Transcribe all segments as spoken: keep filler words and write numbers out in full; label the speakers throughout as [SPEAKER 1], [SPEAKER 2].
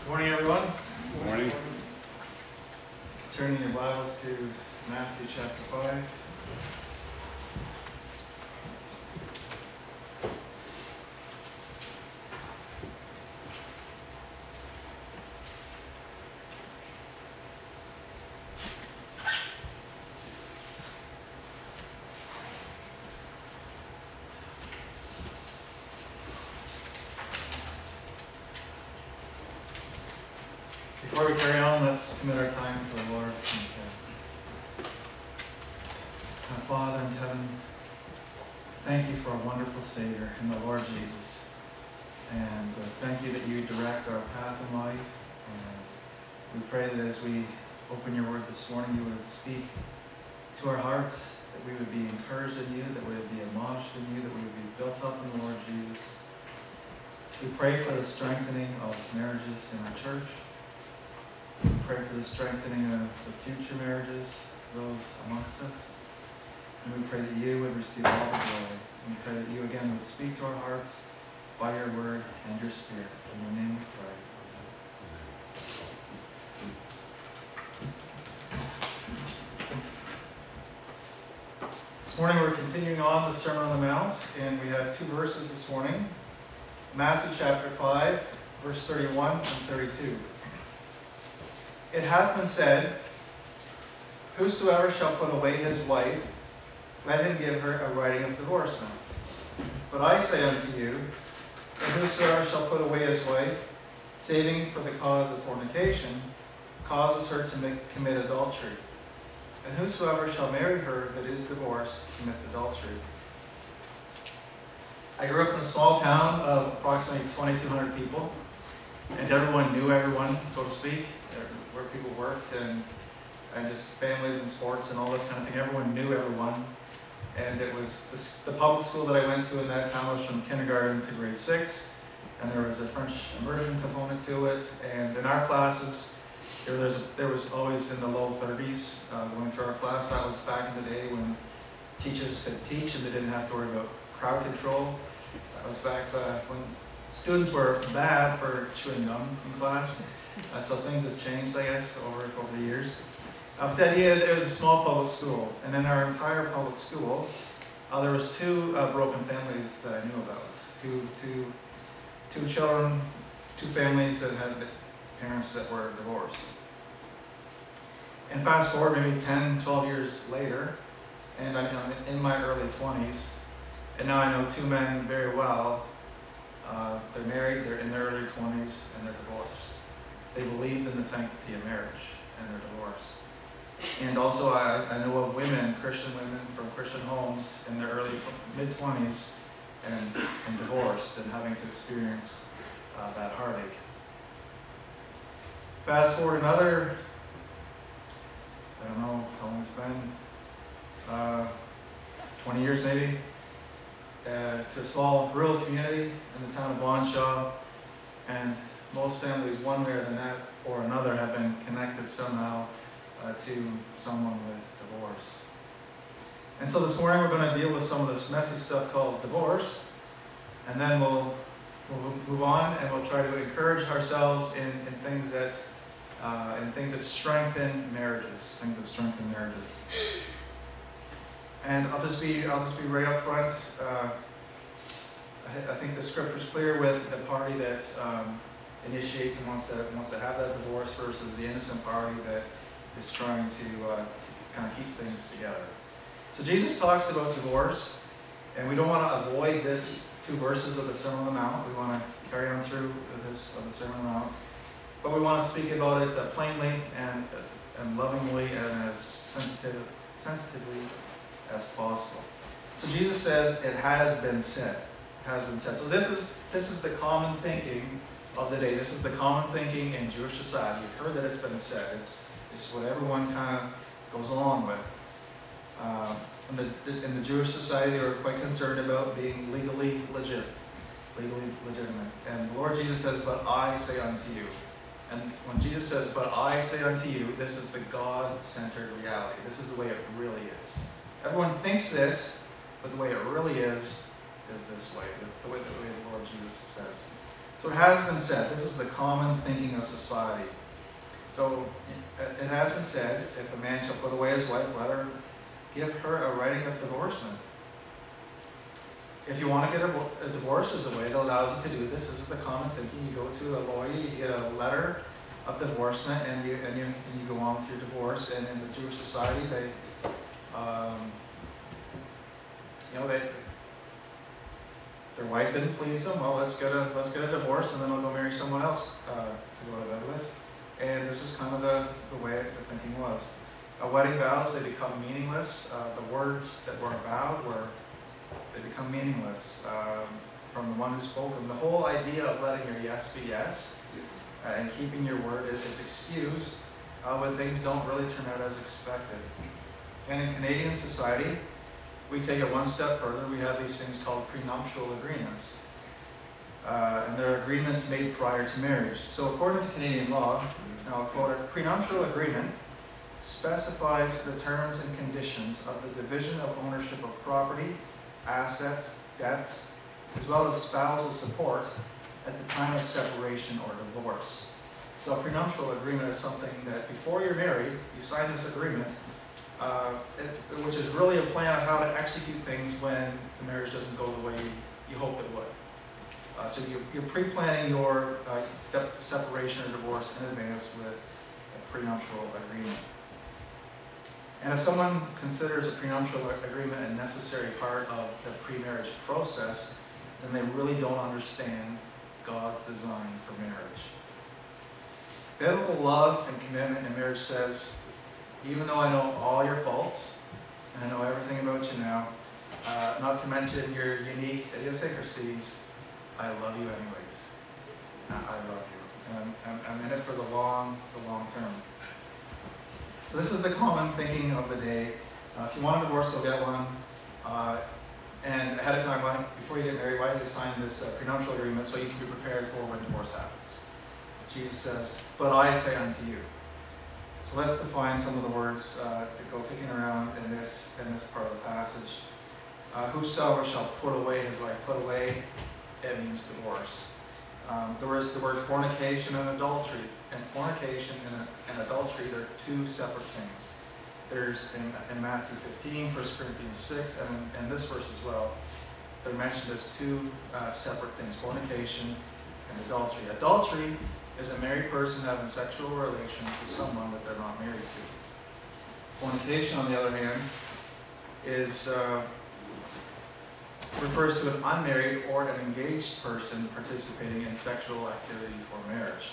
[SPEAKER 1] Morning, everyone.
[SPEAKER 2] Good morning.
[SPEAKER 1] Turning your Bibles to Matthew chapter five. Before we carry on, let's commit our time to the Lord. Our Father in heaven, thank you for a wonderful Savior in the Lord Jesus. And uh, thank you that you direct our path in life. And we pray that as we open your word this morning, you would speak to our hearts, that we would be encouraged in you, that we would be admonished in you, that we would be built up in the Lord Jesus. We pray for the strengthening of marriages in our church. We pray for the strengthening of the future marriages, those amongst us. And we pray that you would receive all the glory. And we pray that you again would speak to our hearts by your word and your spirit. In your name we pray. This morning we're continuing on the Sermon on the Mount, and we have two verses this morning. Matthew chapter five, verse thirty-one and thirty-two. It hath been said, whosoever shall put away his wife, let him give her a writing of divorcement. But I say unto you, that whosoever shall put away his wife, saving for the cause of fornication, causes her to make, commit adultery. And whosoever shall marry her that is divorced commits adultery. I grew up in a small town of approximately twenty-two hundred people, and everyone knew everyone, so to speak, where people worked, and, and just families and sports and all this kind of thing. Everyone knew everyone. And it was this, the public school that I went to in that town was from kindergarten to grade six, and there was a French immersion component to it. And in our classes, there was, a, there was always in the low thirties uh, going through our class. That was back in the day when teachers could teach and they didn't have to worry about crowd control. That was back uh, when students were bad for chewing gum in class. Uh, so things have changed, I guess, over, over the years. Uh, but the idea is it was a small public school. And in our entire public school, uh, there was two uh, broken families that I knew about. Two, two, two children, two families that had parents that were divorced. And fast forward maybe ten, twelve years later, and I'm in my early twenties, and now I know two men very well. Uh, they're married, they're in their early twenties, and they're divorced. They believed in the sanctity of marriage, and they're divorced. And also, I, I know of women, Christian women from Christian homes in their early mid-twenties, and, and divorced, and having to experience uh, that heartache. Fast forward another, I don't know how long it's been, uh, twenty years maybe, uh, to a small rural community in the town of Bonshaw, and most families, one way or that or another, have been connected somehow uh, to someone with divorce. And so this morning we're going to deal with some of this messy stuff called divorce, and then we'll, we'll move on and we'll try to encourage ourselves in, in things that uh, in things that strengthen marriages, things that strengthen marriages. And I'll just be I'll just be right up front. Uh, I, I think the scripture is clear with the party that um, initiates and wants to wants to have that divorce versus the innocent party that is trying to, uh, to kind of keep things together. So Jesus talks about divorce, and we don't want to avoid this two verses of the Sermon on the Mount. We want to carry on through with this of the Sermon on the Mount, but we want to speak about it uh, plainly and and lovingly and as sensitive, sensitively as possible. So Jesus says, "It has been said." It has been said. So this is this is the common thinking of the day. This is the common thinking in Jewish society. You've heard that it's been said. It's, it's what everyone kind of goes along with. Uh, in, the, in the Jewish society, they were quite concerned about being legally legit, legally legitimate. And the Lord Jesus says, "But I say unto you." And when Jesus says, "But I say unto you," this is the God-centered reality. This is the way it really is. Everyone thinks this, but the way it really is, is this way. The way, the way the Lord Jesus says. So it has been said, this is the common thinking of society. So it it has been said, if a man shall put away his wife, let her give her a writing of divorcement. If you want to get a, a divorce, there's a way that allows you to do this. This is the common thinking. You go to a lawyer, you get a letter of divorcement, and you and you and you go on with your divorce. And in the Jewish society, they, um, you know, they their wife didn't please them. Well, let's get a let's get a divorce, and then I'll go marry someone else uh, to go to bed with. And this is kind of the, the way the thinking was. Uh, wedding vows, they become meaningless. Uh, the words that were vowed were, they become meaningless um, from the one who spoke them. The whole idea of letting your yes be yes uh, and keeping your word is, is excused uh, when things don't really turn out as expected. And in Canadian society, we take it one step further. We have these things called prenuptial agreements. Uh, and they're agreements made prior to marriage. So according to Canadian law, and I'll quote it, prenuptial agreement specifies the terms and conditions of the division of ownership of property, assets, debts, as well as spousal support at the time of separation or divorce. So a prenuptial agreement is something that before you're married, you sign this agreement, uh, it, which is really a plan of how to execute things when the marriage doesn't go the way you, you hope it would. Uh, so you're, you're pre-planning your uh, de- separation or divorce in advance with a prenuptial agreement. And if someone considers a prenuptial agreement a necessary part of the pre-marriage process, then they really don't understand God's design for marriage. Biblical love and commitment in marriage says, even though I know all your faults, and I know everything about you now, uh, not to mention your unique idiosyncrasies, I love you anyways. I love you. And I'm, I'm in it for the long, the long term. So this is the common thinking of the day. Uh, if you want a divorce, go get one. Uh, and ahead of time, why, before you get married, why don't you sign this uh, prenuptial agreement so you can be prepared for when divorce happens? Jesus says, but I say unto you. So let's define some of the words uh, that go kicking around in this, in this part of the passage. Uh, whosoever shall put away his wife, put away, it means divorce. Um, there is the word fornication and adultery. And fornication and, and adultery, they're two separate things. There's in, in Matthew fifteen, First Corinthians six, and in, in this verse as well, they're mentioned as two uh, separate things, fornication and adultery. Adultery is a married person having sexual relations with someone that they're not married to. Fornication, on the other hand, is uh, refers to an unmarried or an engaged person participating in sexual activity for marriage.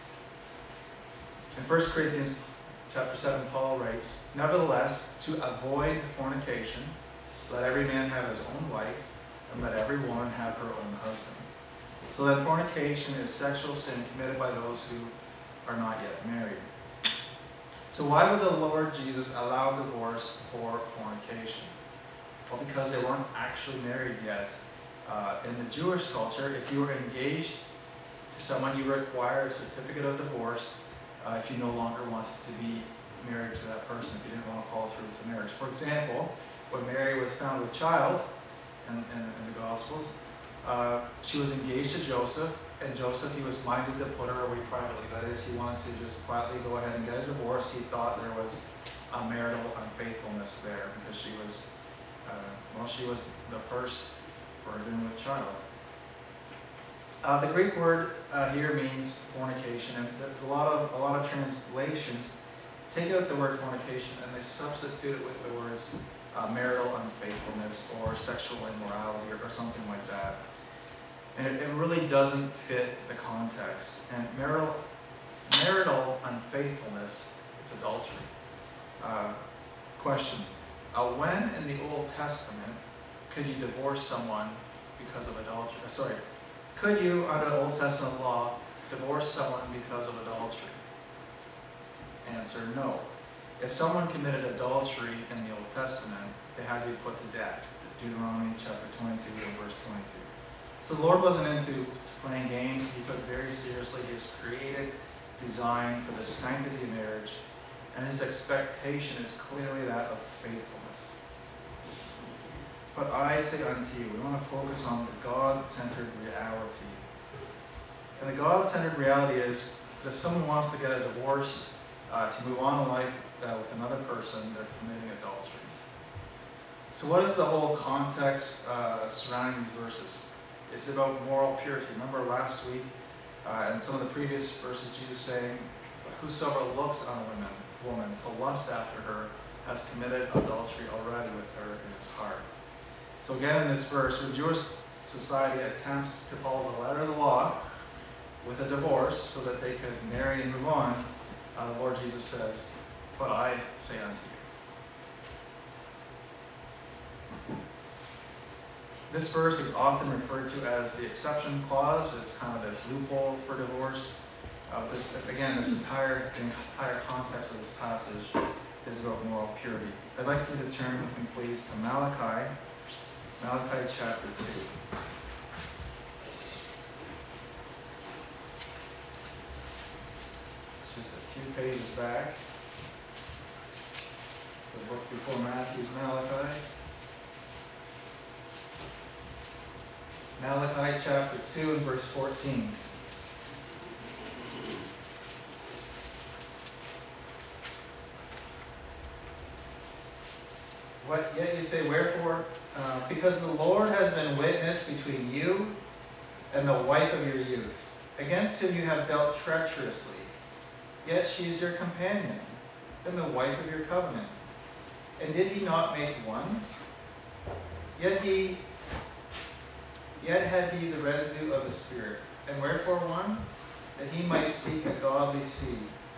[SPEAKER 1] In First Corinthians chapter seven, Paul writes, nevertheless, to avoid fornication, let every man have his own wife, and let every woman have her own husband. So that fornication is sexual sin committed by those who are not yet married. So why would the Lord Jesus allow divorce for fornication? Well, because they weren't actually married yet. Uh, in the Jewish culture, if you were engaged to someone, you required a certificate of divorce uh, if you no longer wanted to be married to that person, if you didn't want to follow through with the marriage. For example, when Mary was found with child in, in, in the Gospels, uh, she was engaged to Joseph, and Joseph, he was minded to put her away privately. That is, he wanted to just quietly go ahead and get a divorce. He thought there was a marital unfaithfulness there because she was Uh, well, she was the first virgin with child. Uh, the Greek word uh, here means fornication, and there's a lot of a lot of translations take out the word fornication and they substitute it with the words uh, marital unfaithfulness or sexual immorality or, or something like that. And it, it really doesn't fit the context. And marital marital unfaithfulness, it's adultery. Uh, question. Uh, when in the Old Testament could you divorce someone because of adultery? Sorry, could you, under Old Testament law, divorce someone because of adultery? Answer, no. If someone committed adultery in the Old Testament, they had to be put to death. Deuteronomy chapter twenty-two and verse twenty-two. So the Lord wasn't into playing games. He took very seriously his created design for the sanctity of marriage, and his expectation is clearly that of faithfulness. But I say unto you, we want to focus on the God-centered reality And the God-centered reality is that if someone wants to get a divorce uh, to move on in life uh, with another person, they're committing adultery. So what is the whole context uh, surrounding these verses? It's about moral purity. Remember last week, uh, and some of the previous verses, Jesus saying, whosoever looks on a woman, woman to lust after her has committed adultery already with her in his heart. So again in this verse, when Jewish society attempts to follow the letter of the law with a divorce so that they could marry and move on, uh, the Lord Jesus says, but I say unto you. This verse is often referred to as the exception clause. It's kind of this loophole for divorce. Uh, this, again, this entire, the entire context of this passage is about moral purity. I'd like you to turn with me, please, to Malachi, Malachi chapter two. It's just a few pages back. The book before Matthew's Malachi. Malachi chapter two and verse fourteen. What yet you say, wherefore? Uh, because the Lord has been witness between you and the wife of your youth, against whom you have dealt treacherously. Yet she is your companion, and the wife of your covenant. And did he not make one? Yet he, yet had he the residue of the Spirit. And wherefore one? That he might seek a godly seed.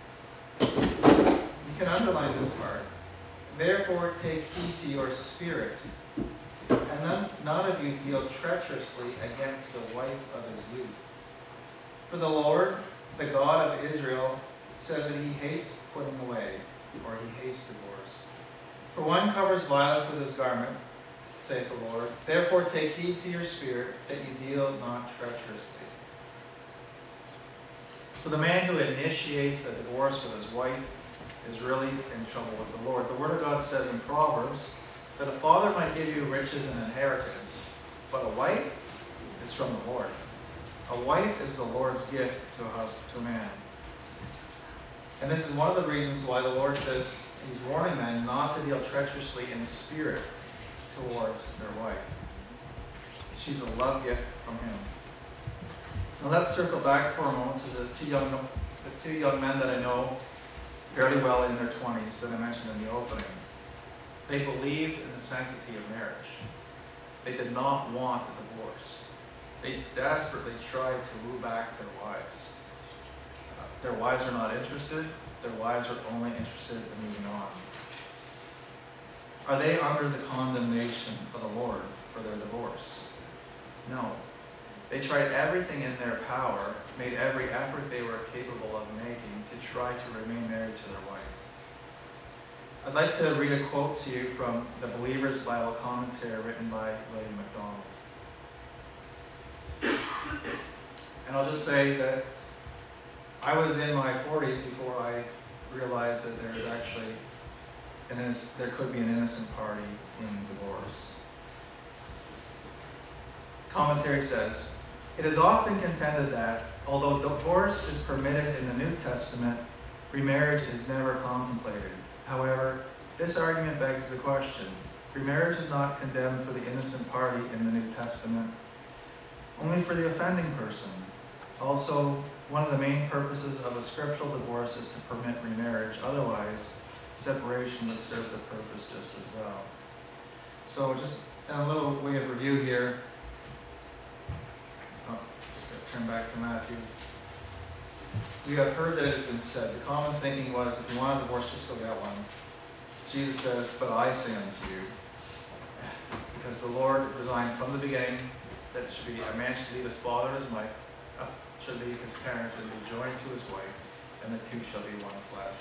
[SPEAKER 1] You can underline this part. Therefore take heed to your spirit, and none, none of you deal treacherously against the wife of his youth. For the Lord, the God of Israel, says that he hates putting away, or he hates divorce. For one covers violence with his garment, saith the Lord. Therefore take heed to your spirit, that you deal not treacherously. So the man who initiates a divorce with his wife is really in trouble with the Lord. The Word of God says in Proverbs that a father might give you riches and inheritance, but a wife is from the Lord. A wife is the Lord's gift to a husband, to a man. And this is one of the reasons why the Lord says he's warning men not to deal treacherously in spirit towards their wife. She's a love gift from him. Now let's circle back for a moment to the two young, the two young men that I know fairly well in their twenties that I mentioned in the opening. They believed in the sanctity of marriage. They did not want a divorce. They desperately tried to woo back their wives. Uh, their wives were not interested. Their wives were only interested in moving on. Are they under the condemnation of the Lord for their divorce? No. They tried everything in their power, made every effort they were capable of making to try to remain married to their wife. I'd like to read a quote to you from the Believer's Bible Commentary written by William MacDonald. And I'll just say that I was in my forties before I realized that there's actually, an innocent, there could be an innocent party in divorce. Commentary says, it is often contended that, although divorce is permitted in the New Testament, remarriage is never contemplated. However, this argument begs the question, remarriage is not condemned for the innocent party in the New Testament, only for the offending person. Also, one of the main purposes of a scriptural divorce is to permit remarriage. Otherwise, separation would serve the purpose just as well. So just a little way of review here. Oh, just got to turn back to Matthew. We have heard that it has been said. The common thinking was, if you want a divorce, just go get one. Jesus says, but I say unto you, because the Lord designed from the beginning that it should be a man should leave his father and his wife, uh, should leave his parents and be joined to his wife, and the two shall be one flesh.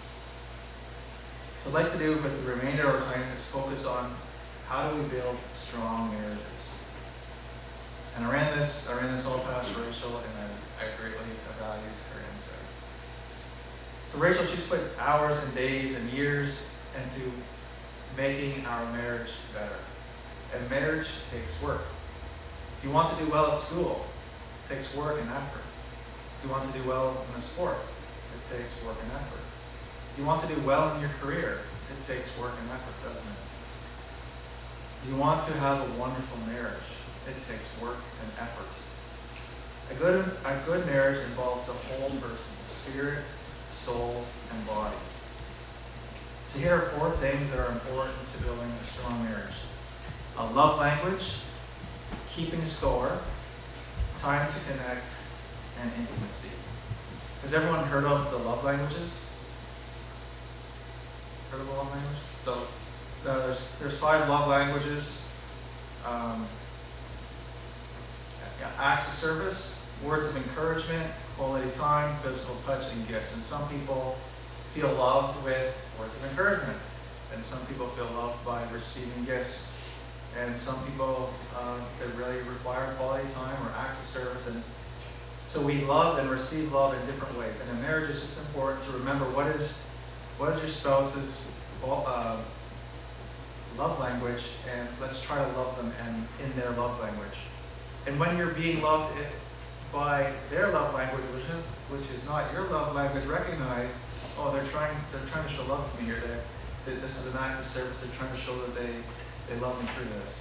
[SPEAKER 1] So what I'd like to do with the remainder of our time is focus on how do we build strong marriages. And I ran this, I ran this all past Rachel, and I, I greatly valued her insights. So Rachel, she's put hours and days and years into making our marriage better. And marriage takes work. If you want to do well at school, it takes work and effort. Do you want to do well in a sport? It takes work and effort. Do you want to do well in your career? It takes work and effort, doesn't it? Do you want to have a wonderful marriage? It takes work and effort. A good, a good marriage involves the whole person, spirit, soul, and body. So here are four things that are important to building a strong marriage. A love language, keeping score, time to connect, and intimacy. Has everyone heard of the love languages? Heard of the love languages? So uh, there's there's five love languages. Um, yeah, acts of service, words of encouragement, quality time, physical touch, and gifts. And some people feel loved with words of encouragement, and some people feel loved by receiving gifts, and some people uh, they really require quality time or acts of service. And so we love and receive love in different ways. And in marriage, it's just important to remember what is what is your spouse's uh, love language, and let's try to love them and in their love language. And when you're being loved by their love language, which is which is not your love language, recognize, oh, they're trying they're trying to show love to me here. They, that this is an act of service. They're trying to show that they they love me through this.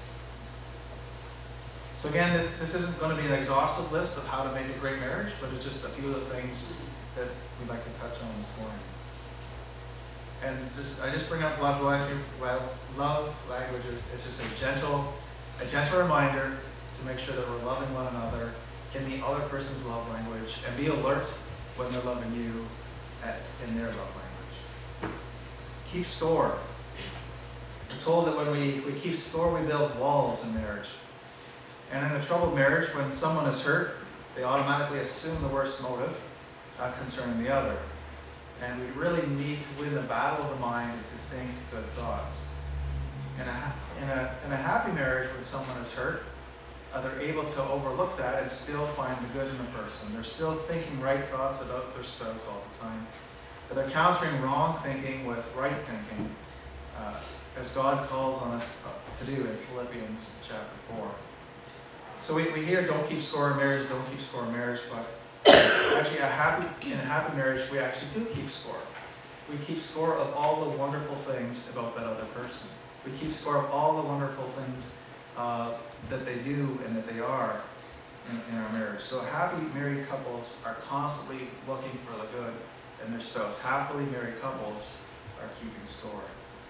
[SPEAKER 1] So again, this this isn't going to be an exhaustive list of how to make a great marriage, but it's just a few of the things that we'd like to touch on this morning. And just I just bring up love language. Well, love languages. It's just a gentle a gentle reminder to make sure that we're loving one another in the other person's love language, and be alert when they're loving you at, in their love language. Keep score. We're told that when we, we keep score, we build walls in marriage. And in a troubled marriage, when someone is hurt, they automatically assume the worst motive uh, concerning the other. And we really need to win the battle of the mind and to think good thoughts. In a, in a, in a happy marriage, when someone is hurt, Uh, they're able to overlook that and still find the good in the person. They're still thinking right thoughts about their spouse all the time. But they're countering wrong thinking with right thinking, uh, as God calls on us to do in Philippians chapter four. So we, we hear don't keep score in marriage, don't keep score in marriage, but actually a happy, in a happy marriage, we actually do keep score. We keep score of all the wonderful things about that other person. We keep score of all the wonderful things Uh, that they do and that they are in, in our marriage. So happy married couples are constantly looking for the good in their spouse. Happily married couples are keeping score.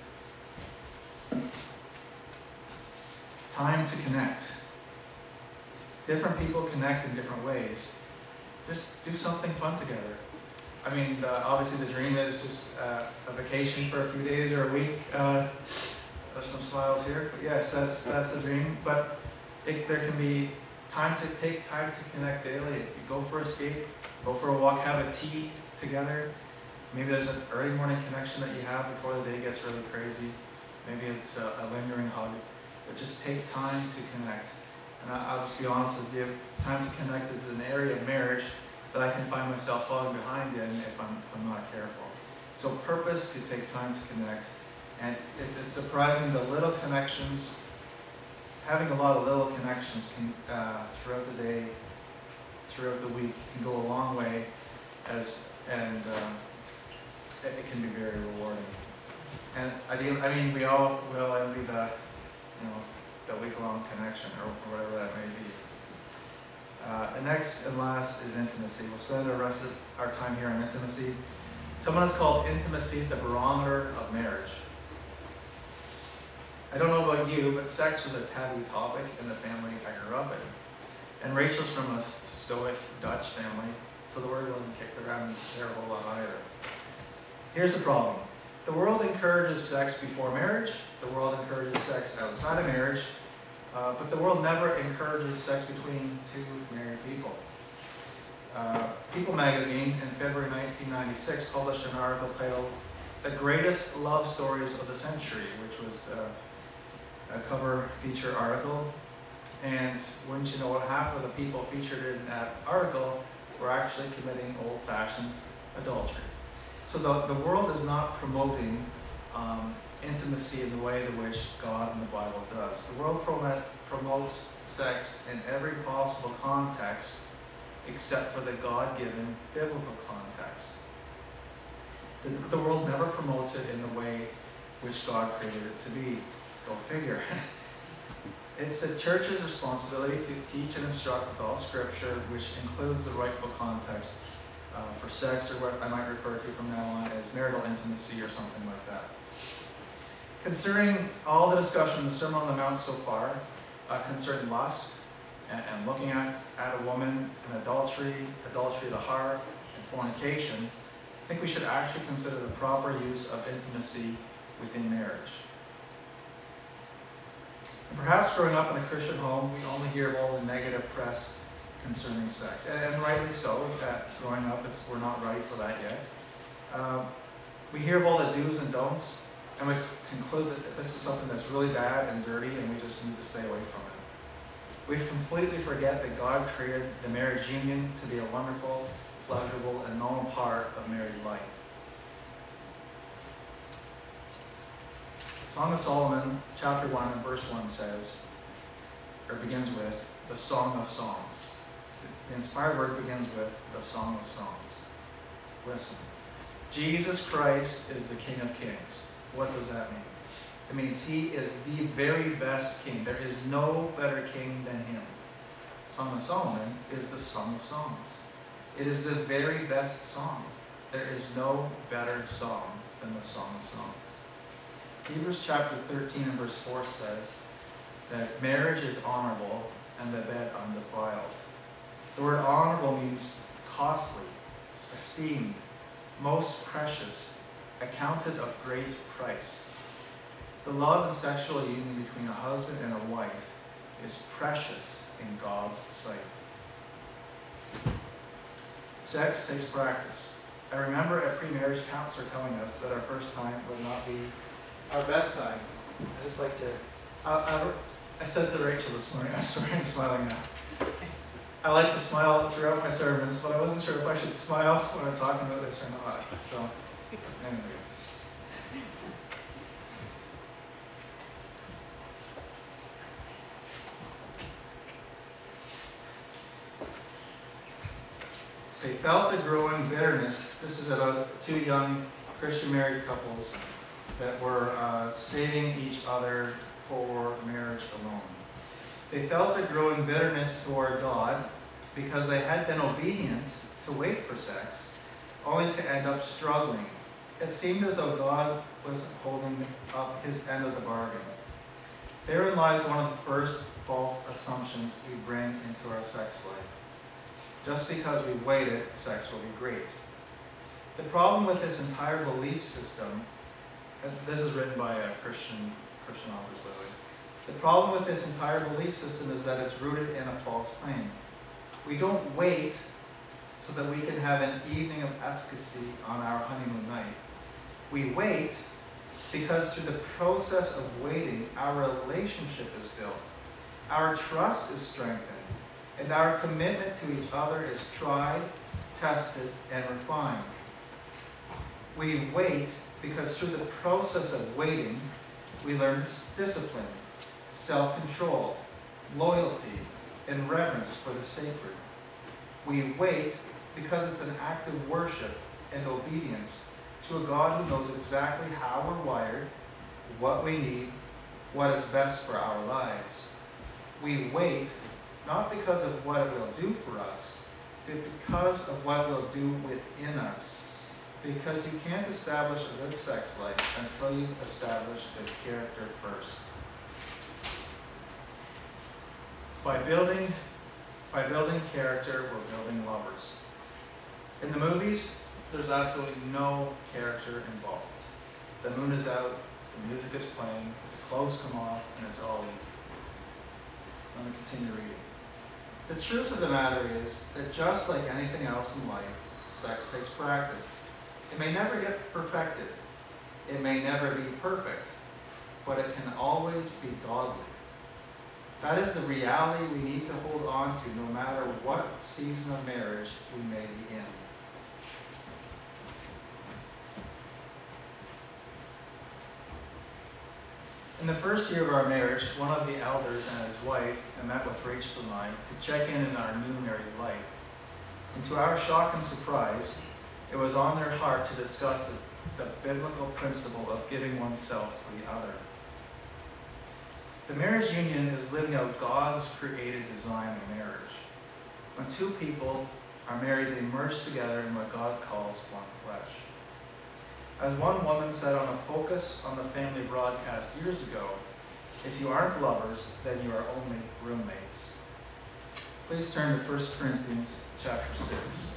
[SPEAKER 1] Time to connect. Different people connect in different ways. Just do something fun together. I mean, uh, obviously the dream is just uh, a vacation for a few days or a week. Uh, There's some smiles here, but yes, that's that's the dream. But it, there can be time to take time to connect daily. You go for a skate, go for a walk, have a tea together. Maybe there's an early morning connection that you have before the day gets really crazy. Maybe it's a, a lingering hug. But just take time to connect. And I, I'll just be honest with you, time to connect is an area of marriage that I can find myself falling behind in if I'm, if I'm not careful. So purpose to take time to connect. And it's, it's surprising the little connections, having a lot of little connections can, uh, throughout the day, throughout the week, can go a long way, as and um, it, it can be very rewarding. And I, do, I mean, we all we all envy the, you know, the week-long connection or whatever that may be. Uh, and next and last is intimacy. We'll spend the rest of our time here on intimacy. Someone has called intimacy the barometer of marriage. I don't know about you, but sex was a taboo topic in the family I grew up in. And Rachel's from a stoic Dutch family, so the word wasn't kicked around there a whole lot either. Here's the problem. The world encourages sex before marriage. The world encourages sex outside of marriage. Uh, but the world never encourages sex between two married people. Uh, People magazine in February nineteen ninety-six published an article titled "The Greatest Love Stories of the Century," which was uh, a cover feature article. And wouldn't you know it, half of the people featured in that article were actually committing old-fashioned adultery. So the, the world is not promoting um, intimacy in the way in which God and the Bible does. The world prom- promotes sex in every possible context except for the God-given biblical context. The, the world never promotes it in the way which God created it to be. Go figure. It's the church's responsibility to teach and instruct with all scripture, which includes the rightful context uh, for sex, or what I might refer to from now on as marital intimacy or something like that. Considering all the discussion in the Sermon on the Mount so far uh, concerning lust and, and looking at, at a woman and adultery, adultery of the heart, and fornication, I think we should actually consider the proper use of intimacy within marriage. And perhaps growing up in a Christian home, we only hear of all the negative press concerning sex. And, and rightly so, that growing up, it's, we're not ready for that yet. Uh, we hear of all the do's and don'ts, and we conclude that this is something that's really bad and dirty, and we just need to stay away from it. We completely forget that God created the marriage union to be a wonderful, pleasurable, and normal part of married life. Song of Solomon, chapter one and verse one says, or begins with, the Song of Songs. The inspired word begins with the Song of Songs. Listen. Jesus Christ is the King of Kings. What does that mean? It means he is the very best king. There is no better king than him. Song of Solomon is the Song of Songs. It is the very best song. There is no better song than the Song of Songs. Hebrews chapter thirteen and verse four says that marriage is honorable and the bed undefiled. The word honorable means costly, esteemed, most precious, accounted of great price. The love and sexual union between a husband and a wife is precious in God's sight. Sex takes practice. I remember a pre-marriage counselor telling us that our first time would not be our best time. I just like to, I, I, I said to Rachel this morning, I'm sorry I'm smiling now. I like to smile throughout my sermons, but I wasn't sure if I should smile when I'm talking about this or not. So, anyways. They felt a growing bitterness. This is about two young Christian married couples that were uh, saving each other for marriage alone. They felt a growing bitterness toward God because they had been obedient to wait for sex, only to end up struggling. It seemed as though God was holding up his end of the bargain. Therein lies one of the first false assumptions we bring into our sex life. Just because we waited, sex will be great. The problem with this entire belief system, and this is written by a Christian, Christian authors, by the way. The problem with this entire belief system is that it's rooted in a false claim. We don't wait so that we can have an evening of ecstasy on our honeymoon night. We wait because through the process of waiting, our relationship is built. Our trust is strengthened. And our commitment to each other is tried, tested, and refined. We wait because through the process of waiting, we learn discipline, self-control, loyalty, and reverence for the sacred. We wait because it's an act of worship and obedience to a God who knows exactly how we're wired, what we need, what is best for our lives. We wait not because of what it will do for us, but because of what it will do within us. Because you can't establish a good sex life until you establish good character first. By building, by building character, we're building lovers. In the movies, there's absolutely no character involved. The moon is out, the music is playing, the clothes come off, and it's all easy. Let me continue reading. The truth of the matter is that just like anything else in life, sex takes practice. It may never get perfected. It may never be perfect, but it can always be godly. That is the reality we need to hold on to no matter what season of marriage we may be in. In the first year of our marriage, one of the elders and his wife met with Rachel and I to check in on our new married life. And to our shock and surprise, it was on their heart to discuss the, the biblical principle of giving oneself to the other. The marriage union is living out God's created design of marriage. When two people are married, they merge together in what God calls one flesh. As one woman said on a Focus on the Family broadcast years ago, if you aren't lovers, then you are only roommates. Please turn to First Corinthians chapter six.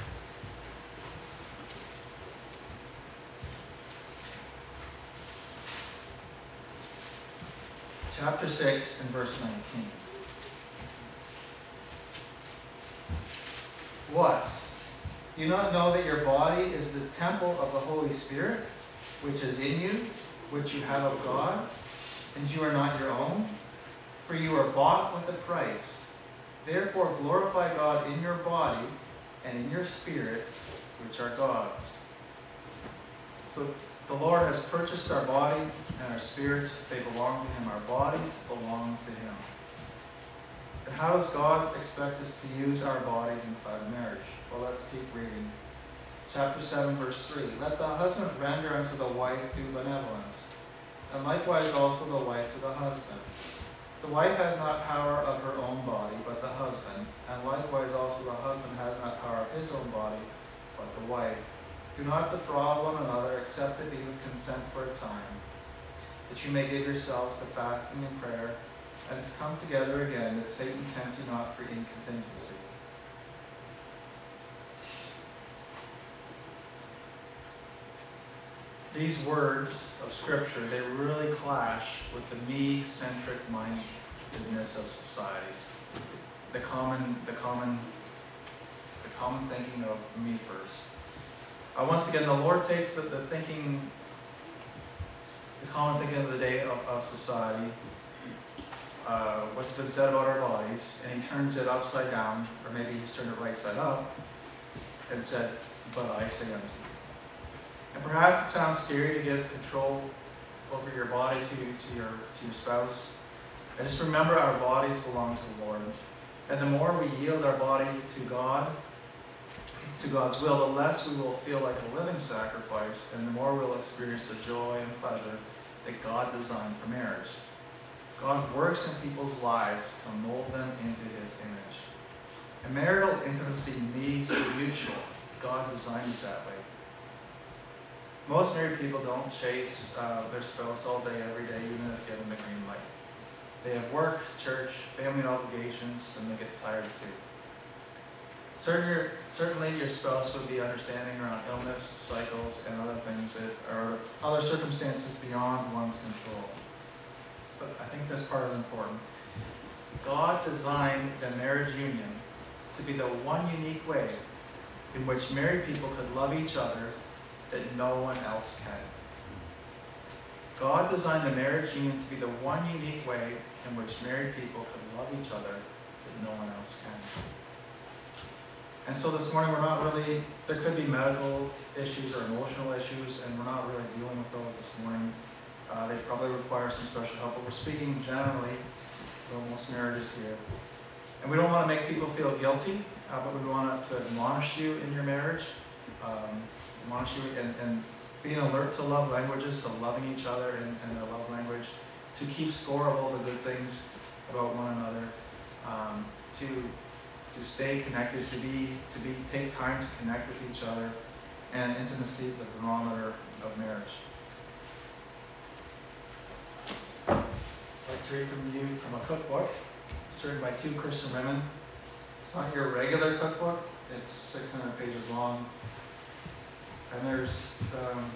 [SPEAKER 1] Chapter six and verse nineteen. What? Do you not know that your body is the temple of the Holy Spirit, which is in you, which you have of God, and you are not your own? For you are bought with a price. Therefore glorify God in your body and in your spirit, which are God's. So the Lord has purchased our body and our spirits. They belong to Him. Our bodies belong to Him. But how does God expect us to use our bodies inside of marriage? Well, let's keep reading. Chapter seven, verse three. Let the husband render unto the wife due benevolence, and likewise also the wife to the husband. The wife has not power of her own body, but the husband, and likewise also the husband has not power of his own body, but the wife. Do not defraud one another, except it be with consent for a time, that you may give yourselves to fasting and prayer, and to come together again, that Satan tempt you not for incontinency. These words of Scripture, they really clash with the me-centric mindedness of society. The common, the common, the common thinking of me first. Uh, once again, the Lord takes the, the thinking, the common thinking of the day of, of society, uh, what's been said about our bodies, and He turns it upside down, or maybe He's turned it right side up, and said, "But I say unto you." And perhaps it sounds scary to give control over your body to, to your to your spouse. And just remember, our bodies belong to the Lord. And the more we yield our body to God, to God's will, the less we will feel like a living sacrifice, and the more we'll experience the joy and pleasure that God designed for marriage. God works in people's lives to mold them into His image. And marital intimacy needs to be mutual. God designed it that way. Most married people don't chase uh, their spouse all day, every day, even if given the green light. They have work, church, family obligations, and they get tired too. Certainly, certainly your spouse would be understanding around illness, cycles, and other things that are other circumstances beyond one's control. But I think this part is important. God designed the marriage union to be the one unique way in which married people could love each other that no one else can. God designed the marriage union to be the one unique way in which married people could love each other that no one else can. And so this morning we're not really, there could be medical issues or emotional issues, and we're not really dealing with those this morning. Uh, they probably require some special help, but we're speaking generally about most marriages here. And we don't want to make people feel guilty, uh, but we want to admonish you in your marriage. Um, admonish you and, and being alert to love languages, to loving each other in, in their love language, to keep score of all the good things about one another, um, to to stay connected, to be to be take time to connect with each other, and intimacy, the barometer of marriage. I'd like to read from you from a cookbook. It's written by two Christian women. It's not your regular cookbook. It's six hundred pages long. And there's um,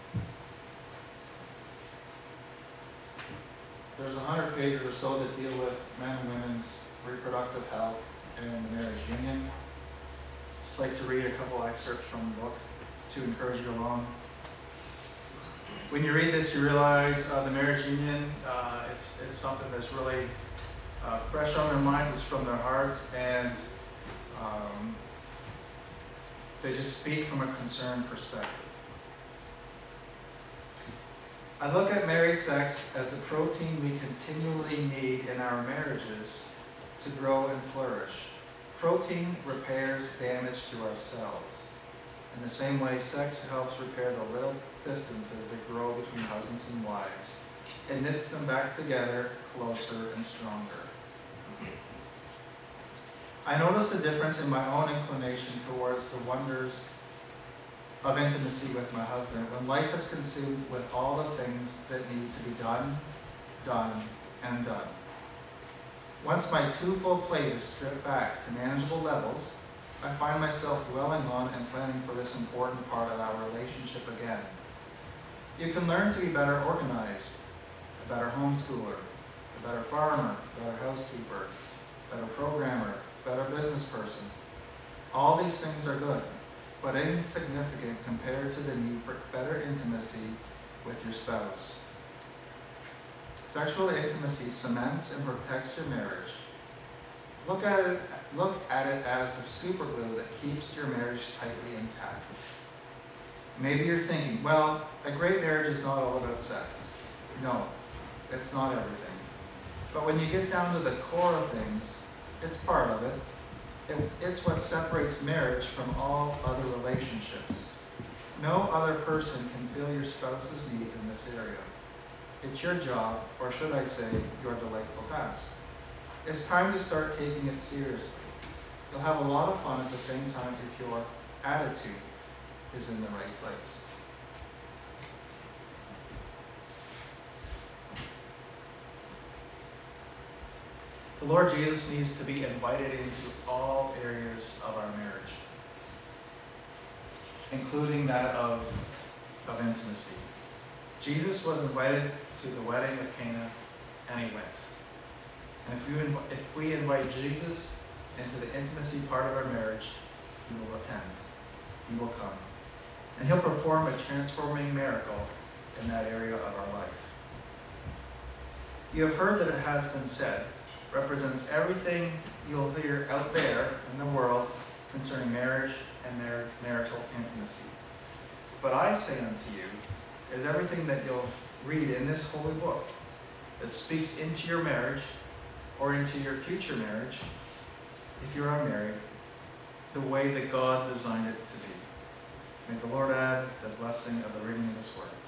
[SPEAKER 1] there's one hundred pages or so that deal with men and women's reproductive health and the marriage union. Just like to read a couple excerpts from the book to encourage you along. When you read this, you realize uh, the marriage union, uh, it's it's something that's really uh, fresh on their minds, it's from their hearts, and um, they just speak from a concerned perspective. I look at married sex as the protein we continually need in our marriages to grow and flourish. protein repairs damage to our cells. In the same way, sex helps repair the little distances that grow between husbands and wives. It knits them back together, closer and stronger. I noticed a difference in my own inclination towards the wonders of intimacy with my husband when life is consumed with all the things that need to be done, done, and done. Once my twofold plate is stripped back to manageable levels, I find myself dwelling on and planning for this important part of our relationship again. You can learn to be better organized, a better homeschooler, a better farmer, a better housekeeper, a better programmer, a better business person. All these things are good, but insignificant compared to the need for better intimacy with your spouse. Sexual intimacy cements and protects your marriage. Look at it, look at it as the super glue that keeps your marriage tightly intact. Maybe you're thinking, well, a great marriage is not all about sex. No, it's not everything. But when you get down to the core of things, it's part of it. it it's what separates marriage from all other relationships. No other person can fill your spouse's needs in this area. It's your job, or should I say, your delightful task. It's time to start taking it seriously. You'll have a lot of fun at the same time if your attitude is in the right place. The Lord Jesus needs to be invited into all areas of our marriage, including that of, of intimacy. Jesus was invited to the wedding of Cana, and he went. And if, you inv- if we invite Jesus into the intimacy part of our marriage, he will attend. He will come. And he'll perform a transforming miracle in that area of our life. You have heard that it has been said, represents everything you'll hear out there in the world concerning marriage and mar- marital intimacy. But I say unto you, is everything that you'll read in this holy book that speaks into your marriage or into your future marriage, if you are married, the way that God designed it to be. May the Lord add the blessing of the reading of this word.